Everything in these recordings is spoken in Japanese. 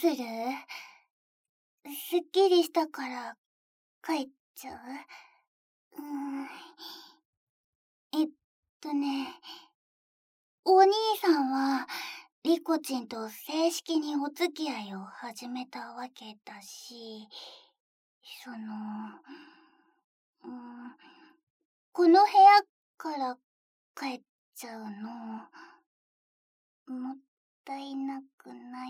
する？すっきりしたから帰っちゃう？えっお兄さんはリコちんと正式にお付き合いを始めたわけだし、うん、この部屋から帰っちゃうのもったいなくない？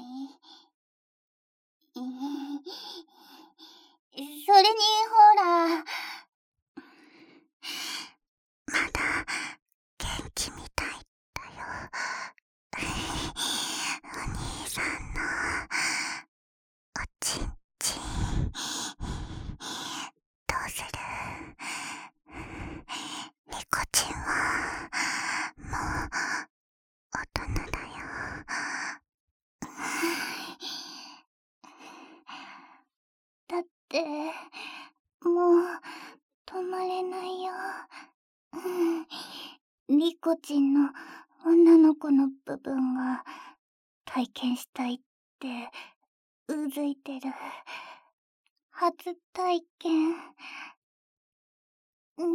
それにほら、 まだ元気みたいだよ。お兄さんのおちんちんどうする？リコちんはもう大人だよ。 だってもう止まれないよ。リコちんの女の子の部分が体験したいってうずいてる。初体験。ね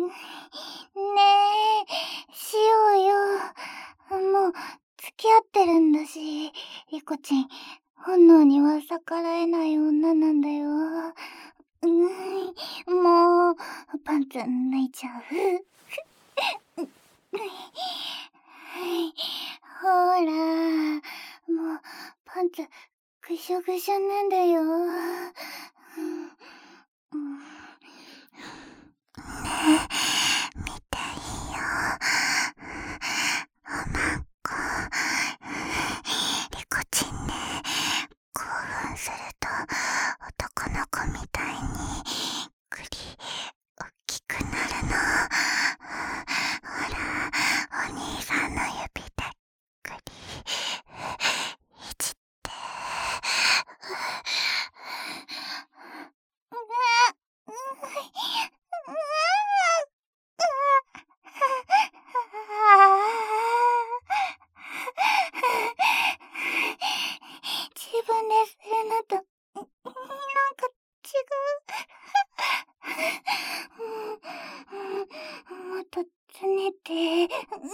え、しようよ。もう付き合ってるんだし、リコちん、本能には逆らえない女なんだよ。もう、パンツ泣いちゃう。ほら、もう、パンツ、ぐしょぐしょなんだよ。 ねえ、見ていいよ。おまんこ。リコちんね、興奮すると男の子みたいにくりおっきくなるの。ほら、お兄さんの指でくりいじって。 自分でするのと、なんか違う。もっとつねて。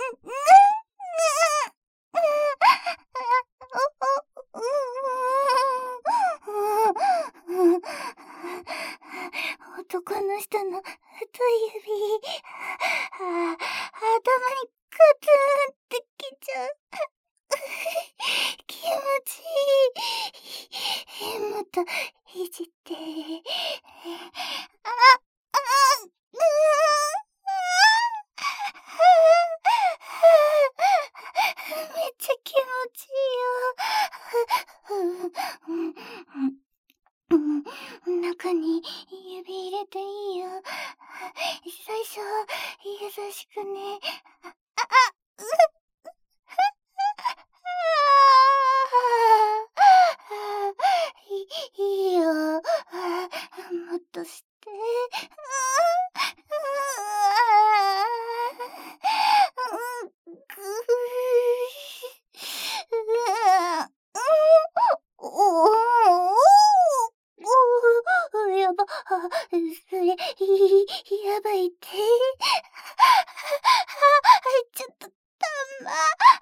男の人の太い指、頭にガツンってきちゃう。気持ちいい。もっといじって。めっちゃ気持ちいいよ。中に指入れていいよ。最初、優しくね。いいよ。もっとして。やば、それ、やばいって。ちょっと、たま。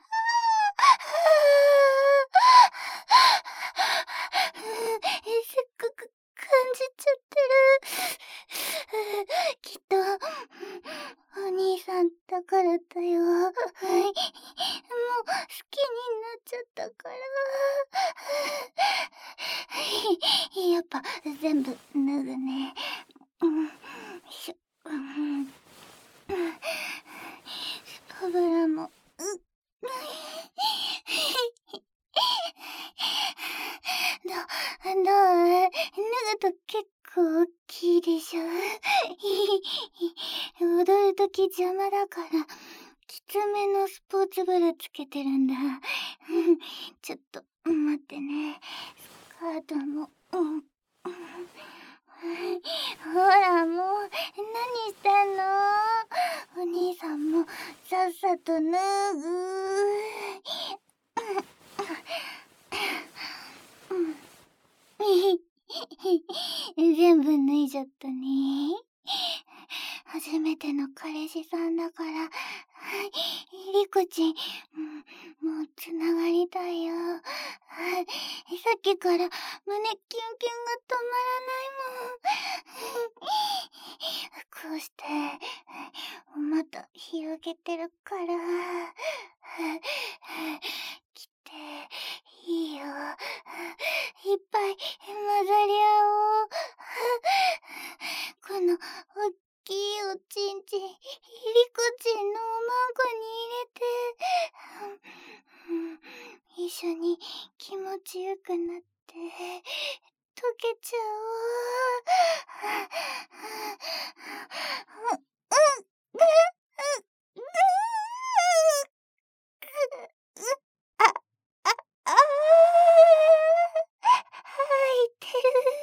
せっかく感じちゃってる。きっと、お兄さんだからだよ。もう好きになっちゃったから。やっぱ全部脱ぐね。スパブラも。どう？脱ぐと結構大きいでしょ。踊るとき邪魔だから、きつめのスポーツブラつけてるんだ。ちょっと待ってね。スカートも。ほらもう、何してんの？お兄さんもさっさと脱ぐ。 全部脱いじゃったね。初めての彼氏さんだから、リコちん、もうつながりたいよ。さっきから胸キュンキュンが止まらないもん。こうして、また広げてるから、来て、いいよ。いっぱい混ざり合おう。この、おっきいおちんちん、リコちんのおまんこに入れて、一緒に気持ちよくなって、溶けちゃおう。あ、あ入ってる。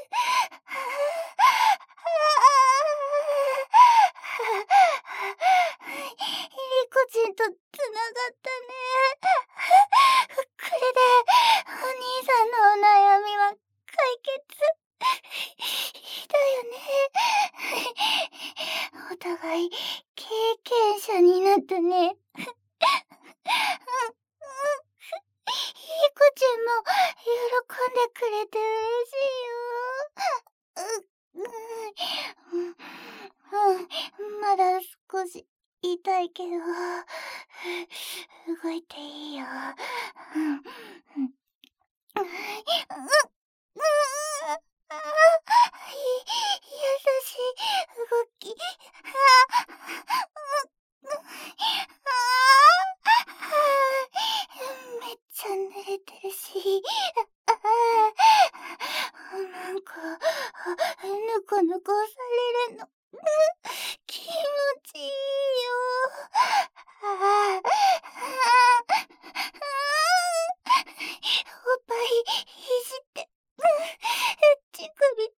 リコちんとつながったね。これで、お兄さんのお悩みは解決。だよね。お互い、経験者になったね。リコちゃんも喜んでくれて嬉しいよ。まだ少し痛いけど、動いていいよ。優しい動き。めっちゃ濡れてるし。なんか、ぬこぬこされるの。気持ちいいよ。おっぱいいじって、乳首つまんで、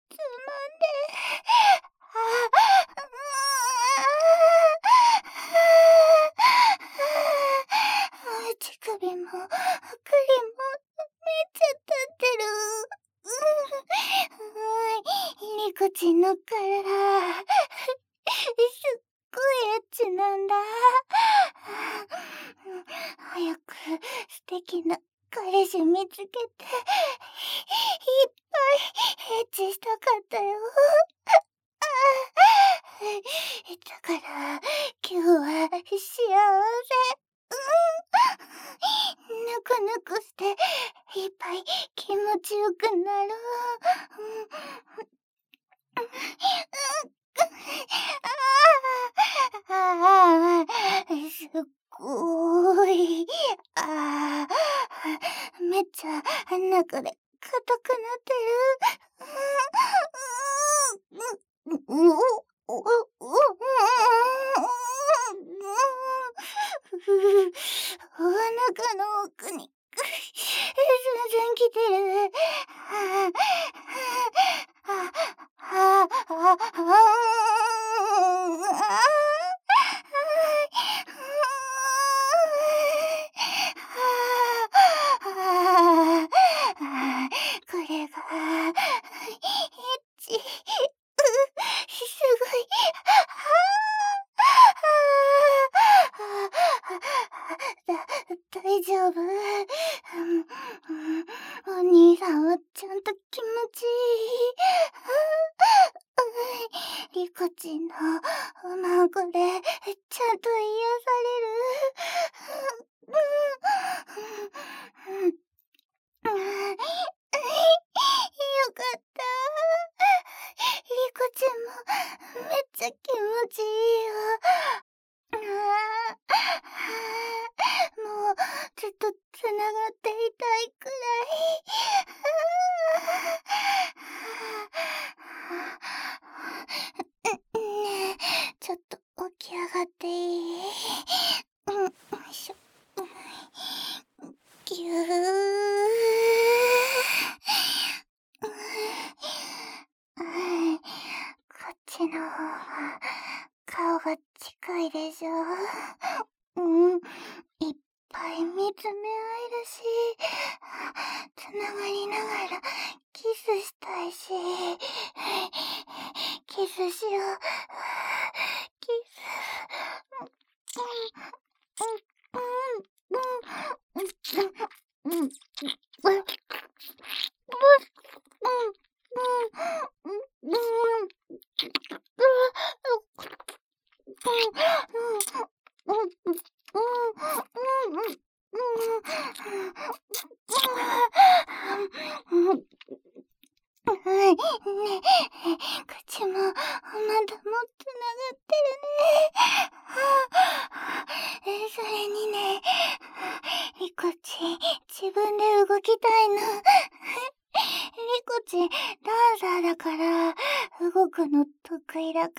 乳首も、栗も、めっちゃ立ってる。リコちんの体、すっごいエッチなんだ。早く素敵な彼氏見つけて、いっぱいエッチしたかったよ。だから、今日は幸せ。ぬくぬくして、いっぱい気持ちよくなろう。すっごい。めっちゃ中で硬くなってる。お腹の奥に全然来てる。これが、エッチ。すごい。大丈夫？お兄さんはちゃんと気持ちいい。リコちんのおまんこでちゃんと癒される。よかった。リコちゃんもめっちゃ気持ちいいよ。もうずっとつながっていたいくらい。ねえ、ちょっと起き上がっていい？よいしょ。ぎゅこっちの方が顔が近いでしょ。いっぱい見見つめ合えるし、つながりながらキスしたいし、キスしよう。キス。ね、口もまだもつながってるね。それにね、リコチ、自分で動きたいの。リコチ、ダンサーだから、動くの得意だから、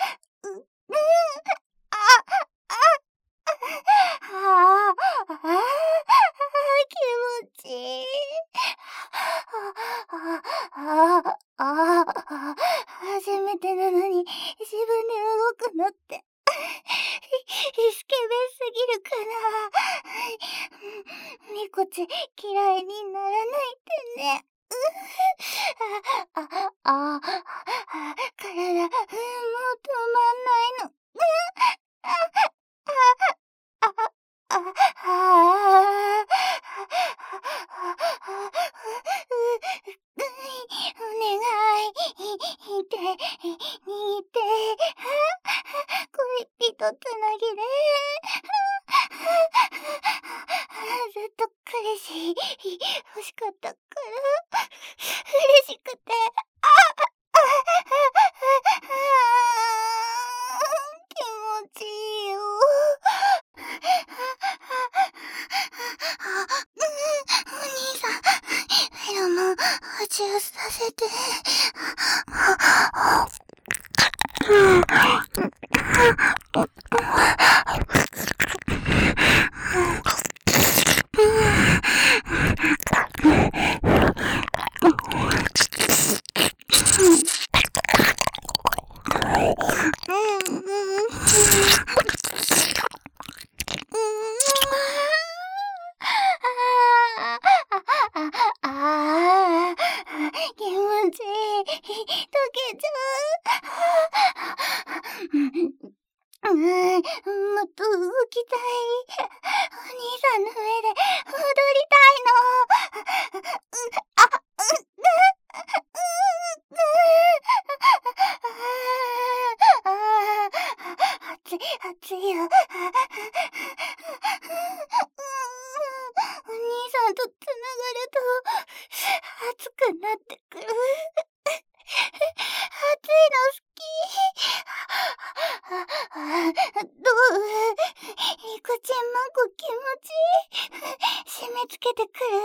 気持ちいい。初めてなのに自分で動くのってスケベすぎるかな。ニコチ嫌いにならないでね。体、もう止まんないの。お願い、握って、恋人つなぎで、ずっと彼氏欲しかったから、嬉しくて、気持ちいいよ。お兄さん、フェロモン補充させて。気持ちいい。溶けちゃう。もっと動きたい。お兄さんの上で踊りたいの。熱いよ。お兄さんとつながると熱くなってくる。熱いの好き。どう？リコちんまんこ気持ちいい。締め付けてくる。それがいい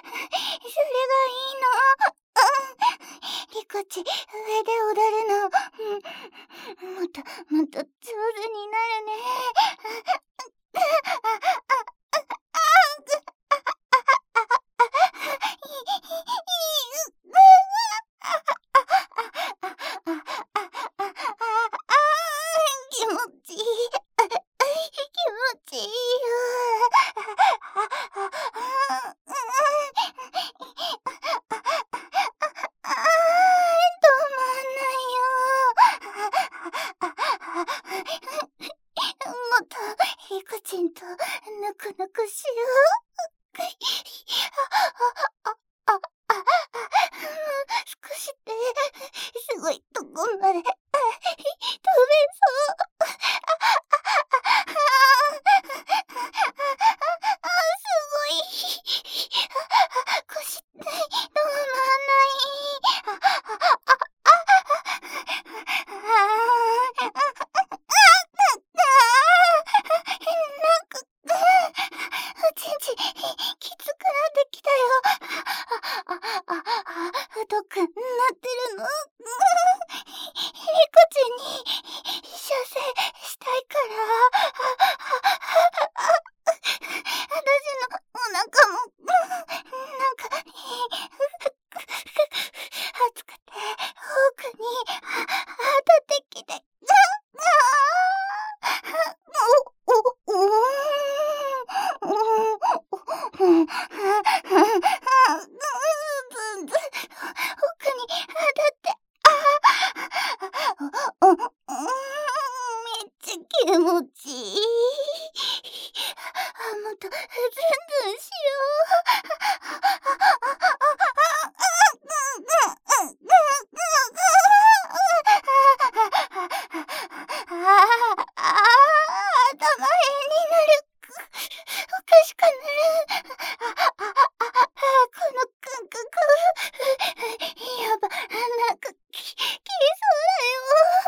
の。リコチ、上で踊るの。もっと上手になるね。気持ちいい。気持ちいいよ。止まんないよ。もっとリコチンとぬくぬくしよう。少しですごいとこまで飛べそう。すごい。腰止まんない。おちんちきつくなってきたよ。太くなってるの。リコチに射精めっちゃ気持ちいい。もっとズンズンしよ頭変になる。おかしくなる。この感覚。やば、なんか切りそうだよ。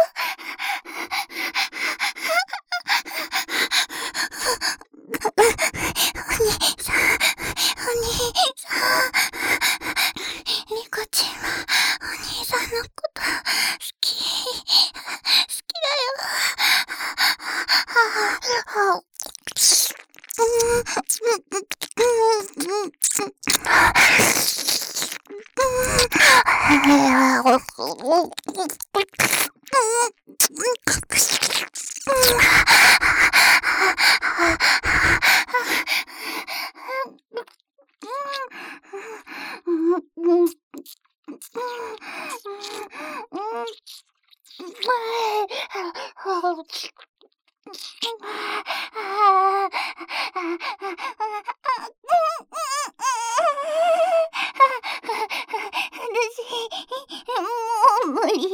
お兄さん、リコちんはお兄さんのこと好きだよ。 もう無理。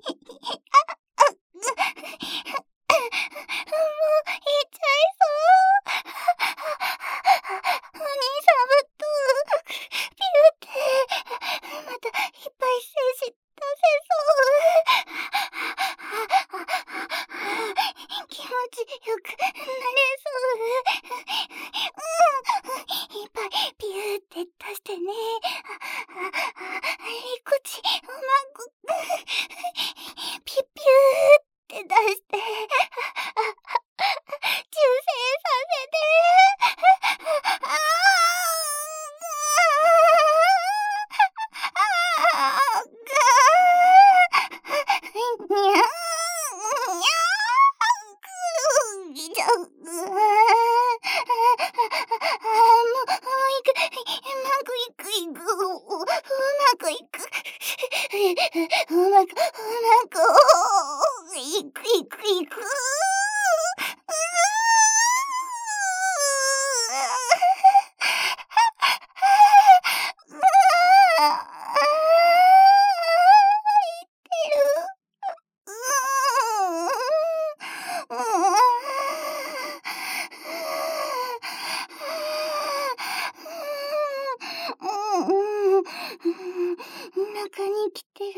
中に来てる。いっ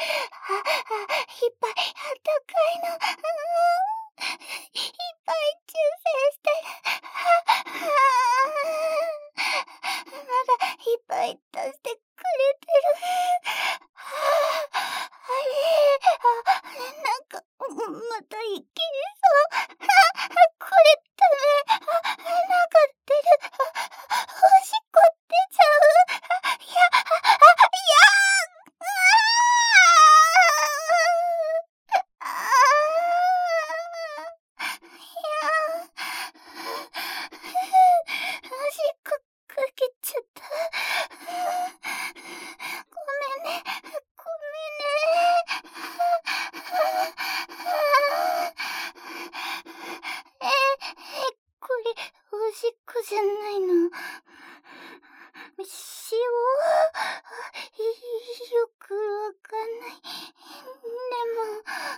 ぱいあったかいの。いっぱい抽選してる。まだいっぱい出してくれてる。なんか、またいけそう。これダメ。なんか出る。おしっこ出ちゃう。いや、おしっこかけちゃった。ごめんね。これ、おしっこじゃないの。塩？よくわかんない。でも、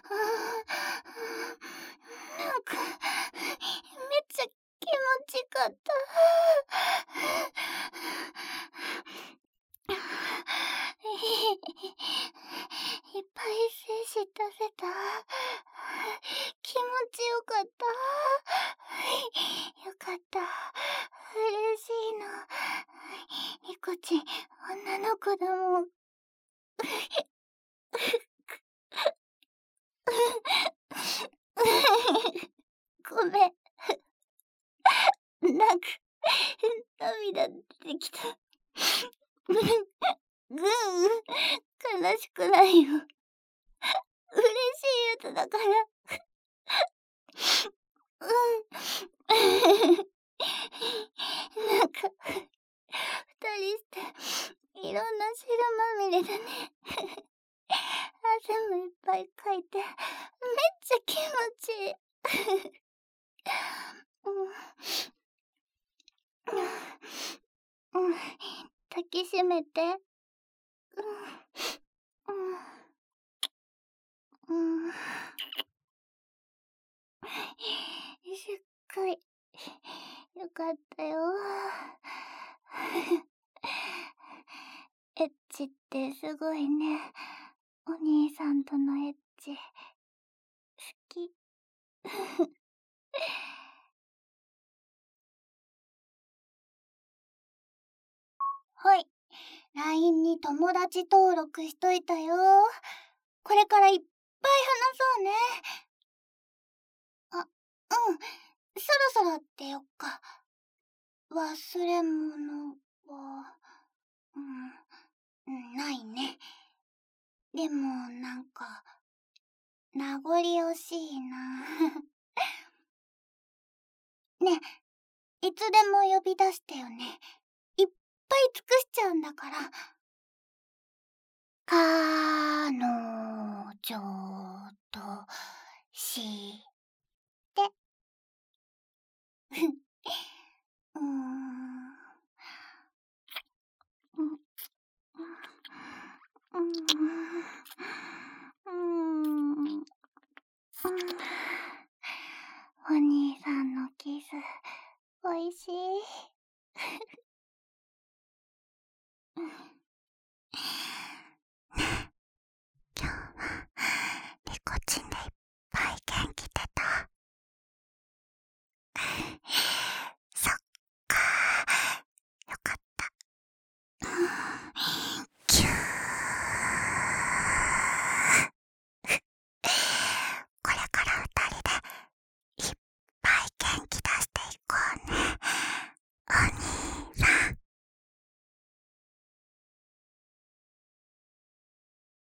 なんか、めっちゃ気持ちかった。いっぱい精子出せた。気持ちよかった。よかった。嬉しいの。リコちん、女の子だもん。ごめん。なんか、涙出てきた。悲しくないよ。嬉しいやつだから。なんか、 れだね。汗もいっぱいかいて、めっちゃ気持ちいい。抱きしめて。すっごいよかったよ。エッチってすごいね。お兄さんとのエッチ好き。はい、LINE に友達登録しといたよ。これからいっぱい話そうね。そろそろ出よっか。忘れ物は、ないね。でもなんか、名残惜しいな。ね、いつでも呼び出してよね。いっぱい尽くしちゃうんだから。彼女として。お兄さんのキス、おいしい。